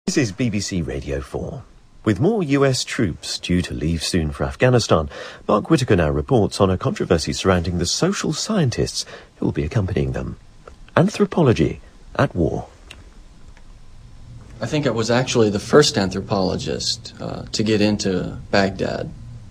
This is BBC Radio 4. With more US troops due to leave soon for Afghanistan, Mark Whittaker now reports on a controversy surrounding the social scientists who will be accompanying them. Anthropology at war. I think I was actually the first anthropologist to get into Baghdad.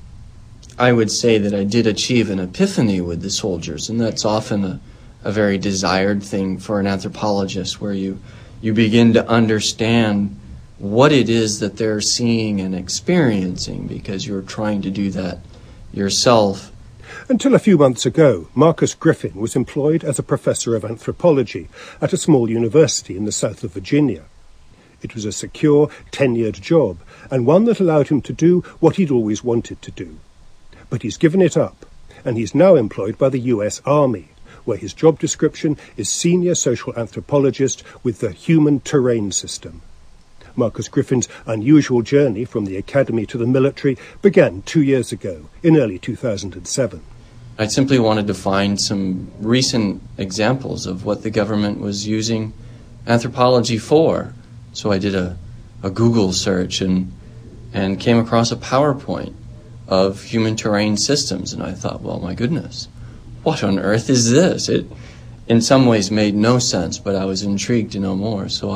I would say that I did achieve an epiphany with the soldiers, and that's often a very desired thing for an anthropologist, where you begin to understand what it is that they're seeing and experiencing, because you're trying to do that yourself. Until a few months ago, Marcus Griffin was employed as a professor of anthropology at a small university in the south of Virginia. It was a secure, tenured job, and one that allowed him to do what he'd always wanted to do. But he's given it up, and he's now employed by the US Army, where his job description is Senior Social Anthropologist with the Human Terrain System. Marcus Griffin's unusual journey from the academy to the military began 2 years ago, in early 2007. I simply wanted to find some recent examples of what the government was using anthropology for. So I did a Google search and came across a PowerPoint of human terrain systems, and I thought, well, my goodness, what on earth is this? It in some ways made no sense, but I was intrigued to know more. So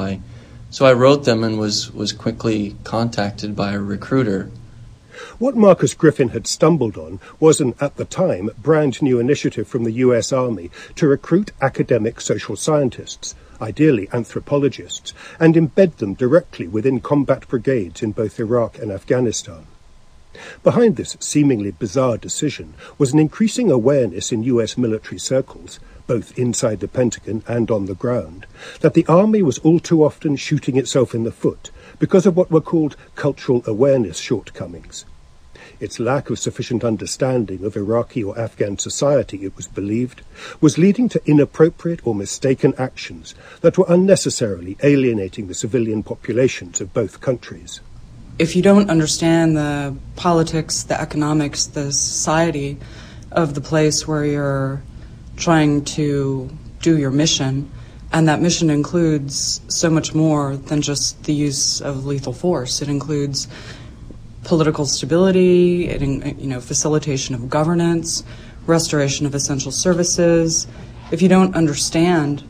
I wrote them and was quickly contacted by a recruiter. What Marcus Griffin had stumbled on was an, at the time, brand new initiative from the US Army to recruit academic social scientists, ideally anthropologists, and embed them directly within combat brigades in both Iraq and Afghanistan. Behind this seemingly bizarre decision was an increasing awareness in US military circles, both inside the Pentagon and on the ground, that the army was all too often shooting itself in the foot because of what were called cultural awareness shortcomings. Its lack of sufficient understanding of Iraqi or Afghan society, it was believed, was leading to inappropriate or mistaken actions that were unnecessarily alienating the civilian populations of both countries. If you don't understand the politics, the economics, the society of the place where you're trying to do your mission, and that mission includes so much more than just the use of lethal force. It includes political stability, facilitation of governance, restoration of essential services. If you don't understand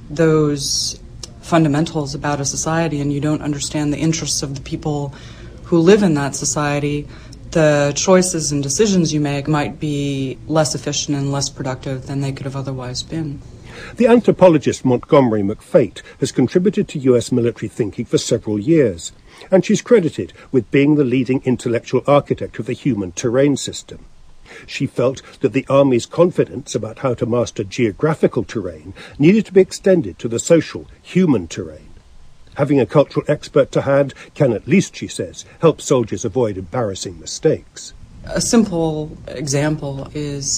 those fundamentals about a society, and you don't understand the interests of the people who live in that society, the choices and decisions you make might be less efficient and less productive than they could have otherwise been. The anthropologist Montgomery McFate has contributed to US military thinking for several years, and she's credited with being the leading intellectual architect of the human terrain system. She felt that the Army's confidence about how to master geographical terrain needed to be extended to the social, human terrain. Having a cultural expert to hand can at least, she says, help soldiers avoid embarrassing mistakes. A simple example is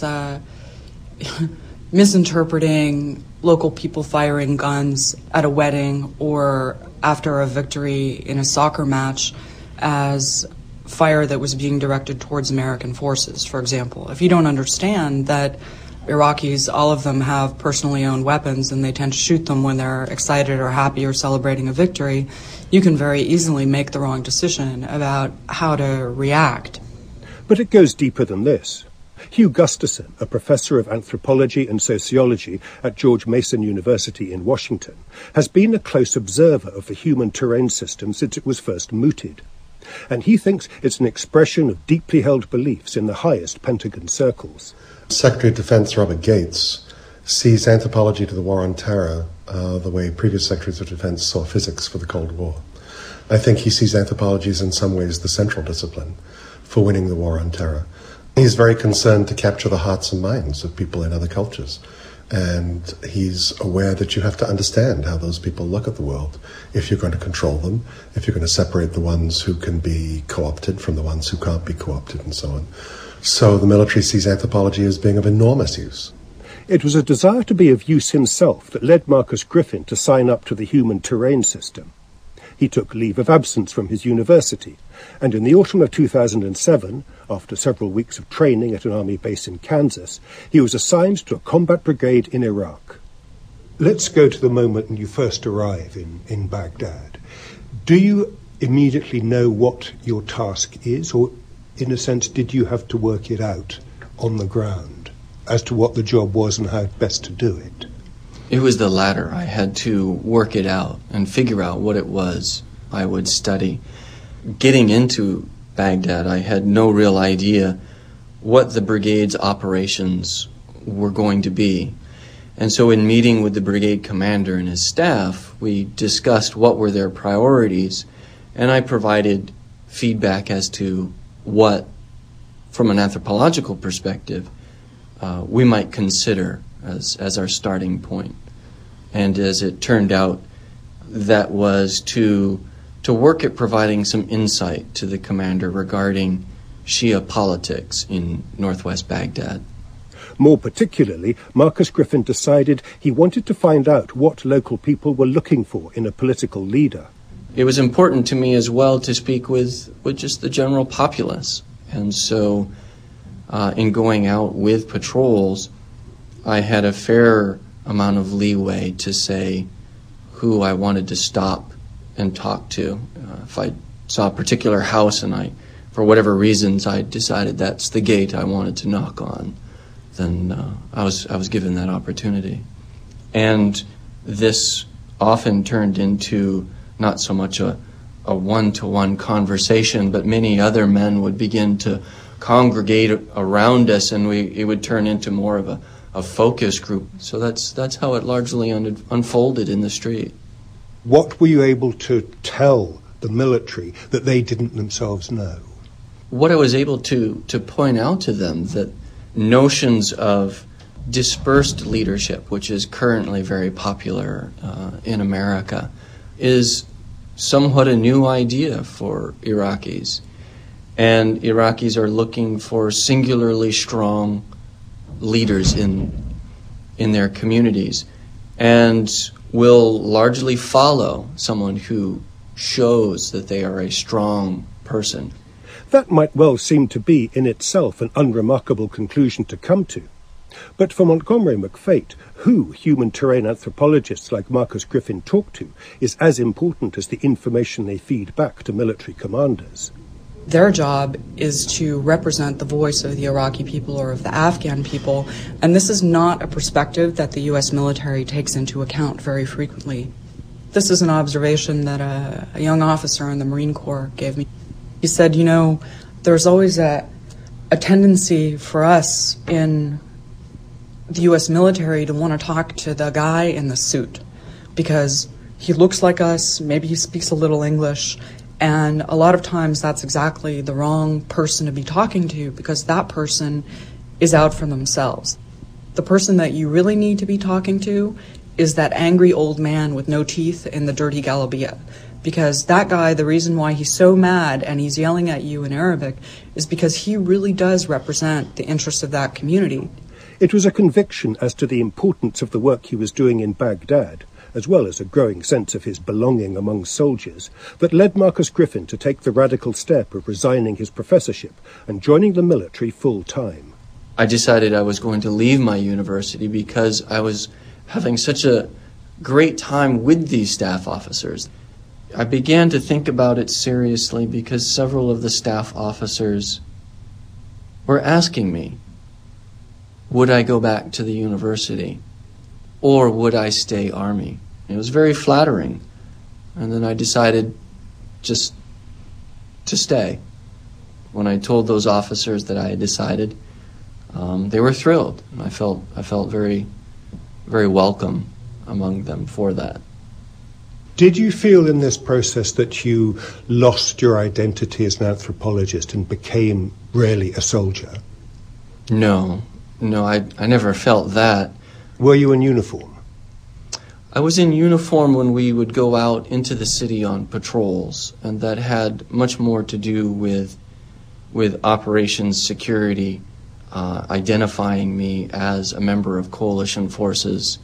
misinterpreting local people firing guns at a wedding or after a victory in a soccer match as fire that was being directed towards American forces, for example. If you don't understand that Iraqis, all of them have personally owned weapons and they tend to shoot them when they're excited or happy or celebrating a victory, you can very easily make the wrong decision about how to react. But it goes deeper than this. Hugh Gustafson, a professor of anthropology and sociology at George Mason University in Washington, has been a close observer of the human terrain system since it was first mooted. And he thinks it's an expression of deeply held beliefs in the highest Pentagon circles. Secretary of Defense Robert Gates sees anthropology to the war on terror the way previous Secretaries of Defense saw physics for the Cold War. I think he sees anthropology as in some ways the central discipline for winning the war on terror. He's very concerned to capture the hearts and minds of people in other cultures. And he's aware that you have to understand how those people look at the world if you're going to control them, if you're going to separate the ones who can be co-opted from the ones who can't be co-opted, and so on. So the military sees anthropology as being of enormous use. It was a desire to be of use himself that led Marcus Griffin to sign up to the human terrain system. He took leave of absence from his university, and in the autumn of 2007, after several weeks of training at an army base in Kansas, he was assigned to a combat brigade in Iraq. Let's go to the moment when you first arrive in Baghdad. Do you immediately know what your task is, or in a sense did you have to work it out on the ground as to what the job was and how best to do it? It was the latter. I had to work it out and figure out what it was I would study. Getting into Baghdad, I had no real idea what the brigade's operations were going to be. And so in meeting with the brigade commander and his staff, we discussed what were their priorities, and I provided feedback as to what, from an anthropological perspective, we might consider as our starting point. And as it turned out, that was to work at providing some insight to the commander regarding Shia politics in northwest Baghdad. More particularly, Marcus Griffin decided he wanted to find out what local people were looking for in a political leader. It was important to me as well to speak with just the general populace. And so in going out with patrols, I had a fair amount of leeway to say who I wanted to stop and talk to. If I saw a particular house and for whatever reasons, I decided that's the gate I wanted to knock on, then I was given that opportunity. And this often turned into not so much a one-to-one conversation, but many other men would begin to congregate around us, and it would turn into more of a focus group. So that's how it largely unfolded in the street. What were you able to tell the military that they didn't themselves know? What I was able to point out to them, that notions of dispersed leadership, which is currently very popular in America, is somewhat a new idea for Iraqis. And Iraqis are looking for singularly strong leaders in their communities, and will largely follow someone who shows that they are a strong person. That might well seem to be in itself an unremarkable conclusion to come to. But for Montgomery McFate, who human terrain anthropologists like Marcus Griffin talk to is as important as the information they feed back to military commanders. Their job is to represent the voice of the Iraqi people or of the Afghan people, and this is not a perspective that the U.S. military takes into account very frequently. This is an observation that a young officer in the Marine Corps gave me. He said, there's always a tendency for us in the U.S. military to want to talk to the guy in the suit because he looks like us, maybe he speaks a little English, and a lot of times that's exactly the wrong person to be talking to because that person is out for themselves. The person that you really need to be talking to is that angry old man with no teeth in the dirty Galabia. Because that guy, the reason why he's so mad and he's yelling at you in Arabic is because he really does represent the interests of that community. It was a conviction as to the importance of the work he was doing in Baghdad, as well as a growing sense of his belonging among soldiers, that led Marcus Griffin to take the radical step of resigning his professorship and joining the military full-time. I decided I was going to leave my university because I was having such a great time with these staff officers. I began to think about it seriously because several of the staff officers were asking me, would I go back to the university or would I stay Army? It was very flattering. And then I decided just to stay. When I told those officers that I had decided, they were thrilled. And I felt very, very welcome among them for that. Did you feel in this process that you lost your identity as an anthropologist and became really a soldier? No, I never felt that. Were you in uniform? I was in uniform when we would go out into the city on patrols, and that had much more to do with operations security, identifying me as a member of coalition forces,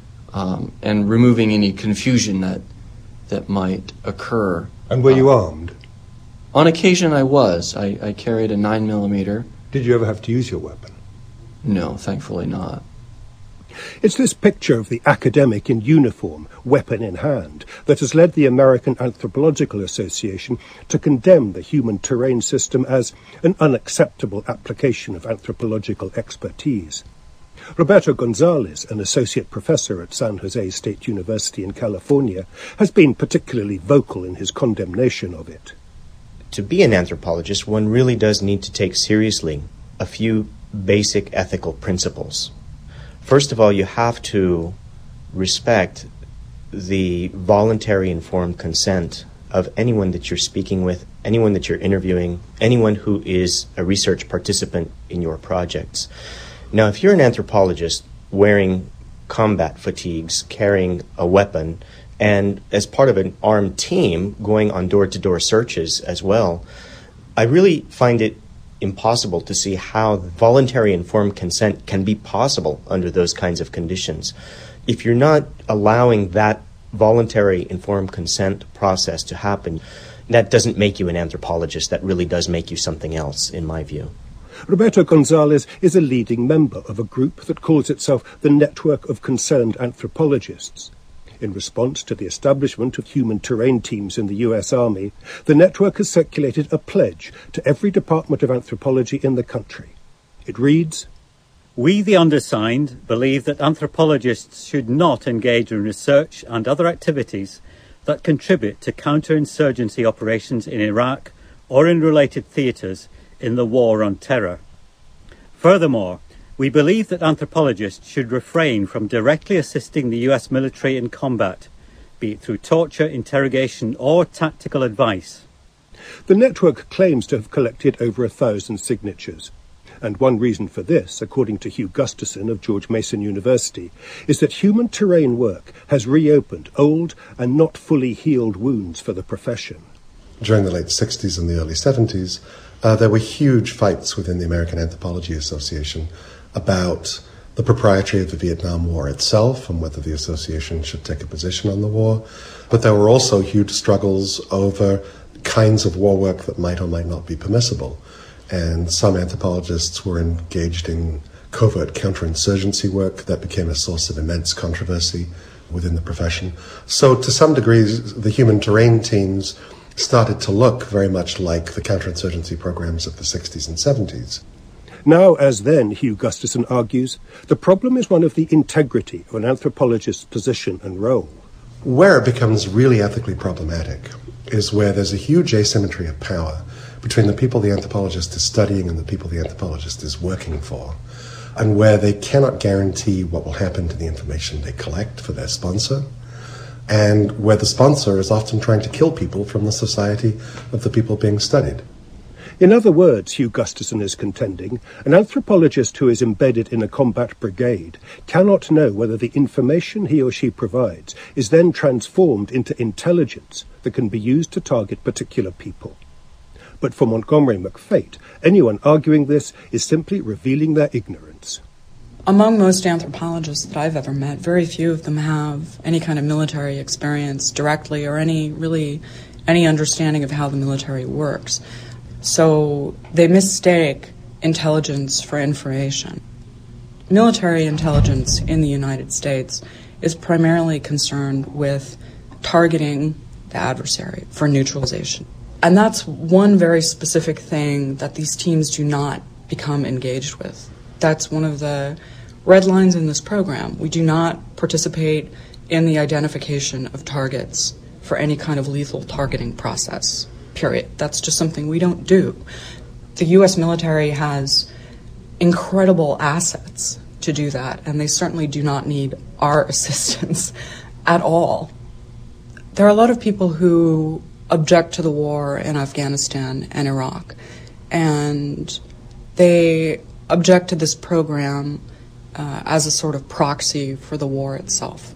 and removing any confusion that might occur. And were you armed? On occasion I was. I carried a 9mm. Did you ever have to use your weapon? No, thankfully not. It's this picture of the academic in uniform, weapon in hand, that has led the American Anthropological Association to condemn the human terrain system as an unacceptable application of anthropological expertise. Roberto Gonzalez, an associate professor at San Jose State University in California, has been particularly vocal in his condemnation of it. To be an anthropologist, one really does need to take seriously a few basic ethical principles. First of all, you have to respect the voluntary informed consent of anyone that you're speaking with, anyone that you're interviewing, anyone who is a research participant in your projects. Now, if you're an anthropologist wearing combat fatigues, carrying a weapon, and as part of an armed team going on door-to-door searches as well, I really find it impossible to see how voluntary informed consent can be possible under those kinds of conditions. If you're not allowing that voluntary informed consent process to happen, that doesn't make you an anthropologist. That really does make you something else, in my view. Roberto Gonzalez is a leading member of a group that calls itself the Network of Concerned Anthropologists. In response to the establishment of human terrain teams in the US Army, the network has circulated a pledge to every department of anthropology in the country. It reads, "We, the undersigned, believe that anthropologists should not engage in research and other activities that contribute to counterinsurgency operations in Iraq or in related theatres in the war on terror. Furthermore, we believe that anthropologists should refrain from directly assisting the US military in combat, be it through torture, interrogation, or tactical advice." The network claims to have collected over 1,000 signatures. And one reason for this, according to Hugh Gustafson of George Mason University, is that human terrain work has reopened old and not fully healed wounds for the profession. During the late 60s and the early 70s, there were huge fights within the American Anthropology Association about the propriety of the Vietnam War itself and whether the association should take a position on the war. But there were also huge struggles over kinds of war work that might or might not be permissible. And some anthropologists were engaged in covert counterinsurgency work that became a source of immense controversy within the profession. So to some degrees, the human terrain teams started to look very much like the counterinsurgency programs of the 60s and 70s. Now, as then, Hugh Gustafson argues, the problem is one of the integrity of an anthropologist's position and role. Where it becomes really ethically problematic is where there's a huge asymmetry of power between the people the anthropologist is studying and the people the anthropologist is working for, and where they cannot guarantee what will happen to the information they collect for their sponsor, and where the sponsor is often trying to kill people from the society of the people being studied. In other words, Hugh Gustafson is contending, an anthropologist who is embedded in a combat brigade cannot know whether the information he or she provides is then transformed into intelligence that can be used to target particular people. But for Montgomery McFate, anyone arguing this is simply revealing their ignorance. Among most anthropologists that I've ever met, very few of them have any kind of military experience directly or any understanding of how the military works. So they mistake intelligence for information. Military intelligence in the United States is primarily concerned with targeting the adversary for neutralization. And that's one very specific thing that these teams do not become engaged with. That's one of the red lines in this program. We do not participate in the identification of targets for any kind of lethal targeting process. Period. That's just something we don't do. The U.S. military has incredible assets to do that, and they certainly do not need our assistance at all. There are a lot of people who object to the war in Afghanistan and Iraq, and they object to this program as a sort of proxy for the war itself.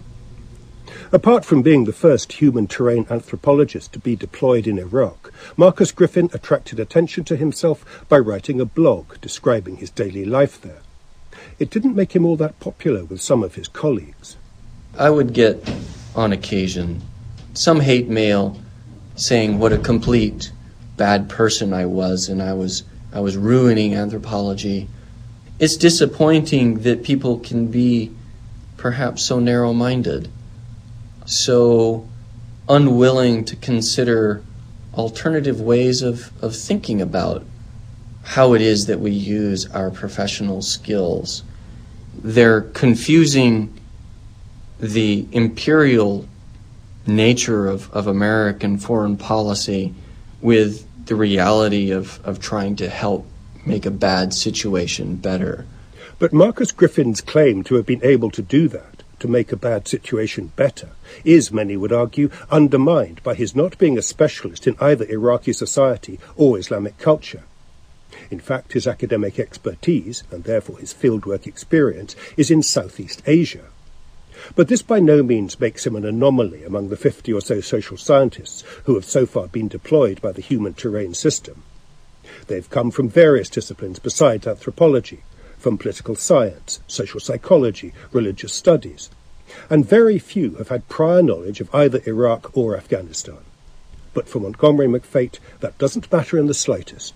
Apart from being the first human terrain anthropologist to be deployed in Iraq, Marcus Griffin attracted attention to himself by writing a blog describing his daily life there. It didn't make him all that popular with some of his colleagues. I would get, on occasion, some hate mail saying what a complete bad person I was, and I was ruining anthropology. It's disappointing that people can be perhaps so narrow-minded, so unwilling to consider alternative ways of thinking about how it is that we use our professional skills. They're confusing the imperial nature of American foreign policy with the reality of trying to help make a bad situation better. But Marcus Griffin's claim to have been able to do that, to make a bad situation better, is, many would argue, undermined by his not being a specialist in either Iraqi society or Islamic culture. In fact, his academic expertise, and therefore his fieldwork experience, is in Southeast Asia. But this by no means makes him an anomaly among the 50 or so social scientists who have so far been deployed by the Human Terrain System. They've come from various disciplines besides anthropology, from political science, social psychology, religious studies, and very few have had prior knowledge of either Iraq or Afghanistan. But for Montgomery McFate, that doesn't matter in the slightest.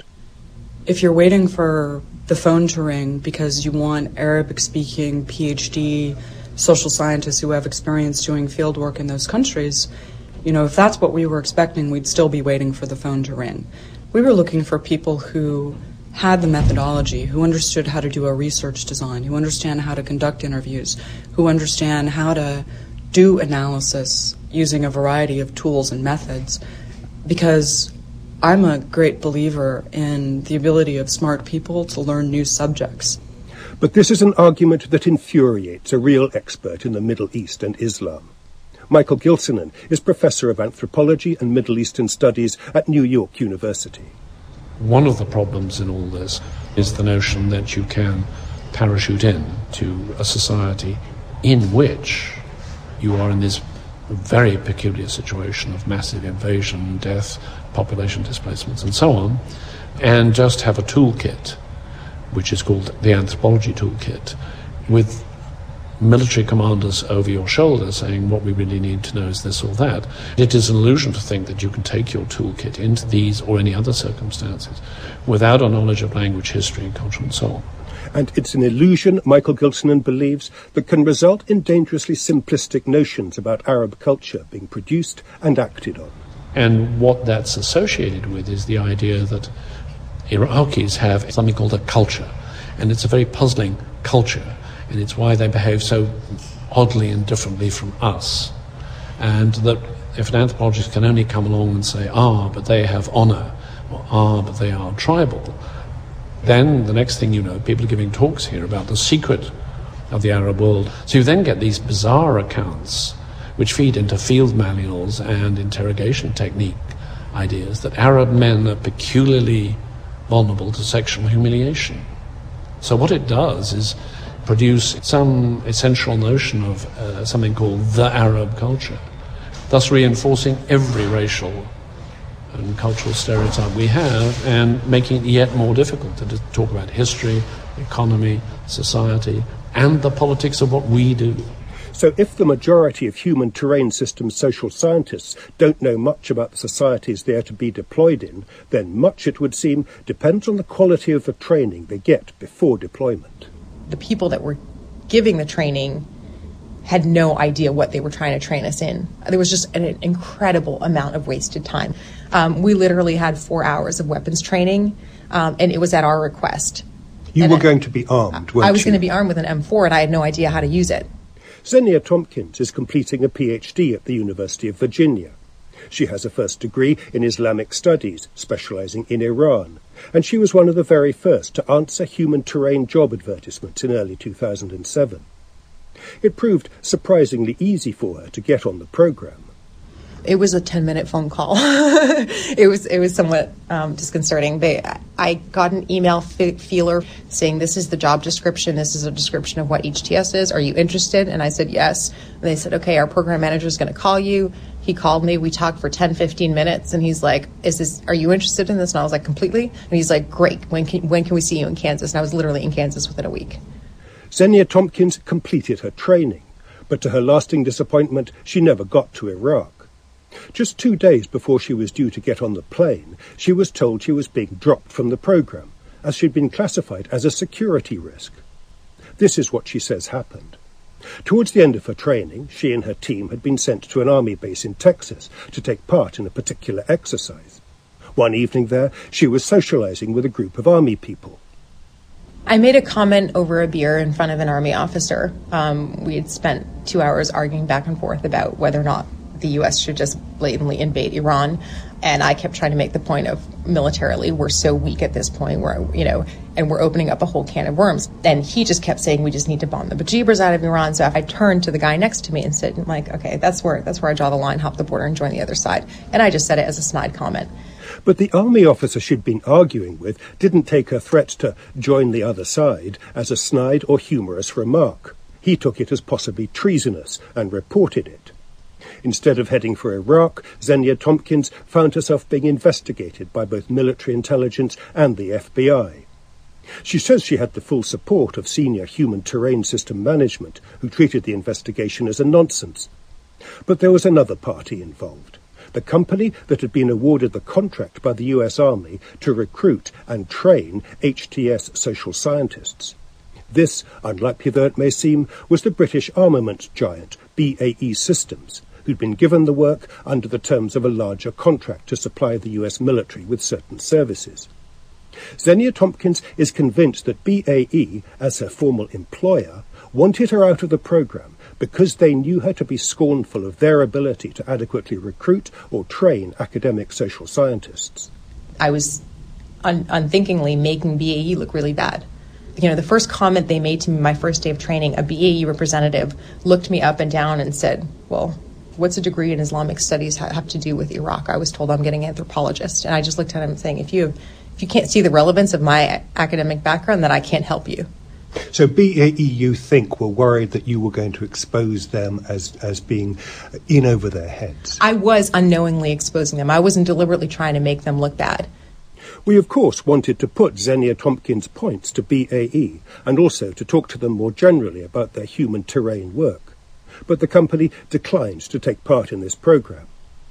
If you're waiting for the phone to ring because you want Arabic-speaking PhD social scientists who have experience doing field work in those countries, if that's what we were expecting, we'd still be waiting for the phone to ring. We were looking for people who had the methodology, who understood how to do a research design, who understand how to conduct interviews, who understand how to do analysis using a variety of tools and methods, because I'm a great believer in the ability of smart people to learn new subjects. But this is an argument that infuriates a real expert in the Middle East and Islam. Michael Gilsonen is Professor of Anthropology and Middle Eastern Studies at New York University. One of the problems in all this is the notion that you can parachute in to a society in which you are in this very peculiar situation of massive invasion, death, population displacements, and so on, and just have a toolkit, which is called the anthropology toolkit, with military commanders over your shoulder saying what we really need to know is this or that. It is an illusion to think that you can take your toolkit into these or any other circumstances without a knowledge of language, history, and culture, and so on. And it's an illusion, Michael Gilsonen believes, that can result in dangerously simplistic notions about Arab culture being produced and acted on. And what that's associated with is the idea that Iraqis have something called a culture, and it's a very puzzling culture, and it's why they behave so oddly and differently from us. And that if an anthropologist can only come along and say, but they have honor, or but they are tribal, then the next thing you know, people are giving talks here about the secret of the Arab world. So you then get these bizarre accounts which feed into field manuals and interrogation technique ideas that Arab men are peculiarly vulnerable to sexual humiliation. So what it does is produce some essential notion of something called the Arab culture, thus reinforcing every racial and cultural stereotype we have and making it yet more difficult to talk about history, economy, society, and the politics of what we do. So if the majority of Human Terrain Systems social scientists don't know much about the societies they are to be deployed in, then much, it would seem, depends on the quality of the training they get before deployment. The people that were giving the training had no idea what they were trying to train us in. There was just an incredible amount of wasted time. We literally had 4 hours of weapons training, and it was at our request. You were going to be armed, weren't you? I was going to be armed with an M4, and I had no idea how to use it. Xenia Tompkins is completing a PhD at the University of Virginia. She has a first degree in Islamic studies, specializing in Iran, and she was one of the very first to answer Human Terrain job advertisements in early 2007. It proved surprisingly easy for her to get on the program. It was a 10-minute phone call. It was somewhat disconcerting. I got an email feeler saying, this is the job description. This is a description of what HTS is. Are you interested? And I said, yes. And they said, okay, our program manager is going to call you. He called me. We talked for 10, 15 minutes. And he's like, are you interested in this? And I was like, completely. And he's like, great. When can we see you in Kansas? And I was literally in Kansas within a week. Xenia Tompkins completed her training, but to her lasting disappointment, she never got to Iraq. Just 2 days before she was due to get on the plane, she was told she was being dropped from the program, as she'd been classified as a security risk. This is what she says happened. Towards the end of her training, she and her team had been sent to an army base in Texas to take part in a particular exercise. One evening there, she was socializing with a group of army people. I made a comment over a beer in front of an army officer. We had spent 2 hours arguing back and forth about whether or not the U.S. should just blatantly invade Iran. And I kept trying to make the point of militarily, we're so weak at this point, and we're opening up a whole can of worms. And he just kept saying, we just need to bomb the bejeebers out of Iran. So I turned to the guy next to me and said, okay, that's where I draw the line, hop the border and join the other side. And I just said it as a snide comment. But the army officer she'd been arguing with didn't take her threat to join the other side as a snide or humorous remark. He took it as possibly treasonous and reported it. Instead of heading for Iraq, Xenia Tompkins found herself being investigated by both military intelligence and the FBI. She says she had the full support of senior human terrain system management, who treated the investigation as a nonsense. But there was another party involved. The company that had been awarded the contract by the US Army to recruit and train HTS social scientists. This, unlikely though it may seem, was the British armaments giant BAE Systems, who'd been given the work under the terms of a larger contract to supply the US military with certain services. Xenia Tompkins is convinced that BAE, as her formal employer, wanted her out of the programme because they knew her to be scornful of their ability to adequately recruit or train academic social scientists. I was unthinkingly making BAE look really bad. The first comment they made to me my first day of training, a BAE representative looked me up and down and said, well, what's a degree in Islamic studies have to do with Iraq? I was told I'm getting anthropologist. And I just looked at him saying, if you can't see the relevance of my academic background, then I can't help you. So BAE, you think, were worried that you were going to expose them as being in over their heads? I was unknowingly exposing them. I wasn't deliberately trying to make them look bad. We, of course, wanted to put Xenia Tompkins' points to BAE and also to talk to them more generally about their human terrain work. But the company declined to take part in this programme.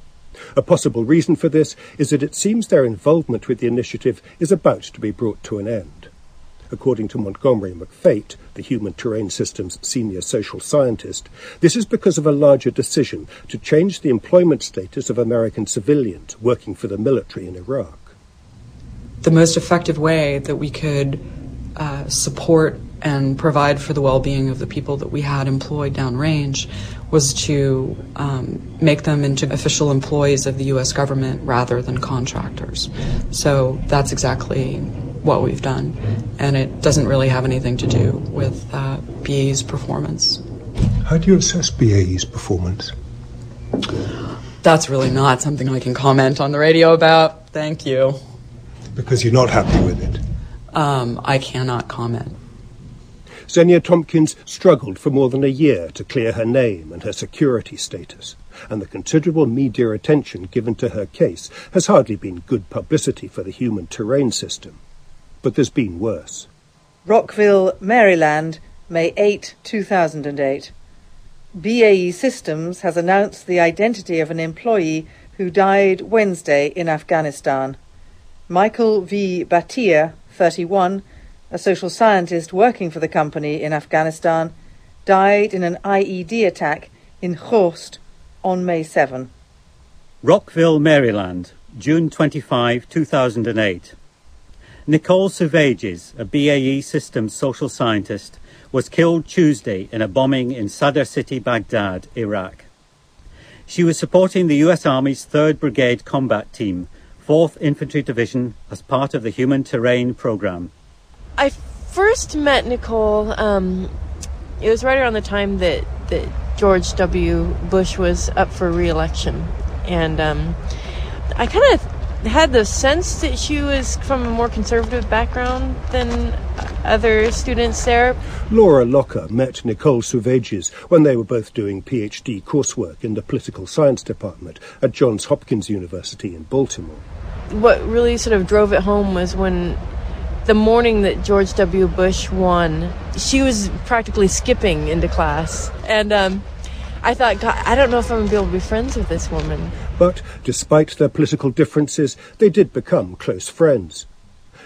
A possible reason for this is that it seems their involvement with the initiative is about to be brought to an end. According to Montgomery McFate, the Human Terrain Systems senior social scientist, this is because of a larger decision to change the employment status of American civilians working for the military in Iraq. The most effective way that we could support and provide for the well-being of the people that we had employed downrange was to make them into official employees of the U.S. government rather than contractors. So that's exactly what we've done, and it doesn't really have anything to do with BAE's performance. How do you assess BAE's performance? That's really not something I can comment on the radio about. Thank you. Because you're not happy with it? I cannot comment. Xenia Tompkins struggled for more than a year to clear her name and her security status, and the considerable media attention given to her case has hardly been good publicity for the Human Terrain System. But there's been worse. Rockville, Maryland, May 8, 2008. BAE Systems has announced the identity of an employee who died Wednesday in Afghanistan. Michael V. Bhatia, 31, a social scientist working for the company in Afghanistan, died in an IED attack in Khost on May 7. Rockville, Maryland, June 25, 2008. Nicole Sauvages, a BAE Systems social scientist, was killed Tuesday in a bombing in Sadr City, Baghdad, Iraq. She was supporting the US Army's 3rd Brigade Combat Team, 4th Infantry Division, as part of the Human Terrain Program. I first met Nicole, it was right around the time that George W. Bush was up for re-election. And I kind of had the sense that she was from a more conservative background than other students there. Laura Locker met Nicole Sauvages when they were both doing PhD coursework in the political science department at Johns Hopkins University in Baltimore. What really sort of drove it home was when the morning that George W. Bush won, she was practically skipping into class. And I thought, God, I don't know if I'm going to be able to be friends with this woman. But despite their political differences, they did become close friends.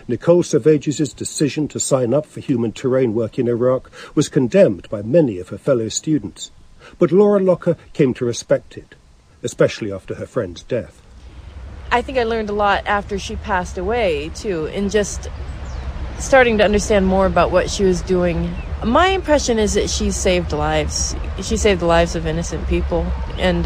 Nicole Savages' decision to sign up for human terrain work in Iraq was condemned by many of her fellow students, but Laura Locker came to respect it, especially after her friend's death. I think I learned a lot after she passed away, too, in just starting to understand more about what she was doing. My impression is that she saved lives. She saved the lives of innocent people, and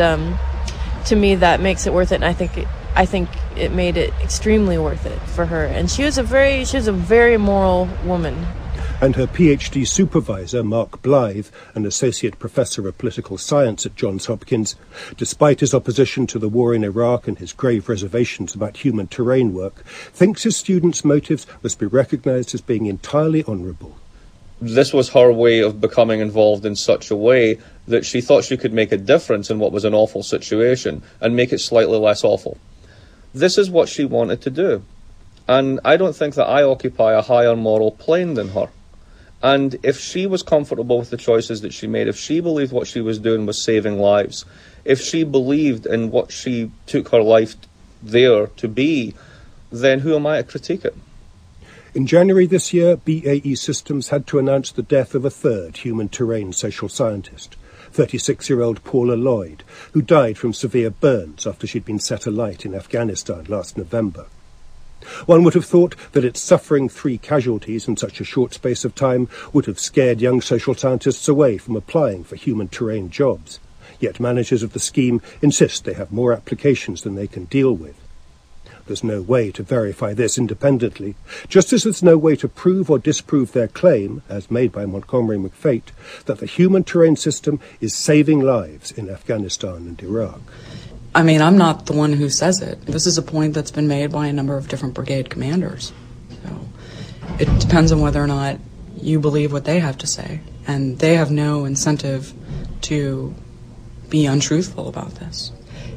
to me that makes it worth it, and I think it made it extremely worth it for her. And she was a very moral woman. And her PhD supervisor, Mark Blythe, an associate professor of political science at Johns Hopkins, despite his opposition to the war in Iraq and his grave reservations about human terrain work, thinks his students' motives must be recognized as being entirely honorable. This was her way of becoming involved in such a way that she thought she could make a difference in what was an awful situation and make it slightly less awful. This is what she wanted to do. And I don't think that I occupy a higher moral plane than her. And if she was comfortable with the choices that she made, if she believed what she was doing was saving lives, if she believed in what she took her life there to be, then who am I to critique it? In January this year, BAE Systems had to announce the death of a third human terrain social scientist, 36-year-old Paula Lloyd, who died from severe burns after she'd been set alight in Afghanistan last November. One would have thought that its suffering 3 casualties in such a short space of time would have scared young social scientists away from applying for human terrain jobs. Yet managers of the scheme insist they have more applications than they can deal with. There's no way to verify this independently, just as there's no way to prove or disprove their claim, as made by Montgomery McFate, that the human terrain system is saving lives in Afghanistan and Iraq. I mean, I'm not the one who says it. This is a point that's been made by a number of different brigade commanders. So it depends on whether or not you believe what they have to say. And they have no incentive to be untruthful about this.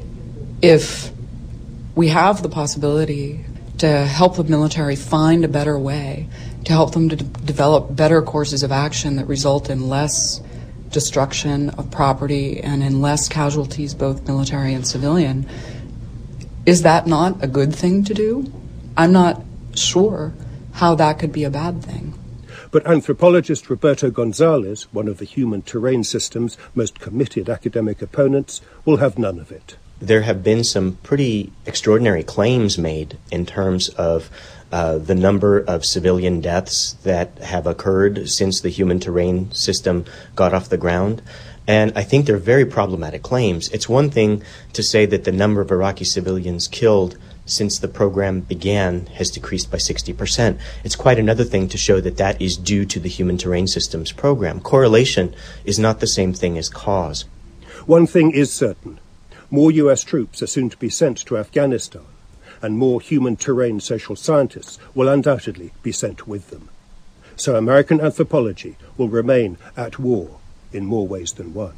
If we have the possibility to help the military find a better way, to help them to develop better courses of action that result in less destruction of property and in less casualties, both military and civilian, is that not a good thing to do? I'm not sure how that could be a bad thing. But anthropologist Roberto Gonzalez, one of the human terrain system's most committed academic opponents, will have none of it. There have been some pretty extraordinary claims made in terms of the number of civilian deaths that have occurred since the human terrain system got off the ground. And I think they're very problematic claims. It's one thing to say that the number of Iraqi civilians killed since the program began has decreased by 60%. It's quite another thing to show that that is due to the human terrain systems program. Correlation is not the same thing as cause. One thing is certain. More US troops are soon to be sent to Afghanistan, and more human terrain social scientists will undoubtedly be sent with them. So American anthropology will remain at war in more ways than one.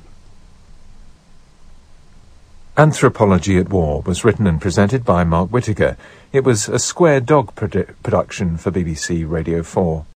Anthropology at War was written and presented by Mark Whittaker. It was a Square Dog production for BBC Radio 4.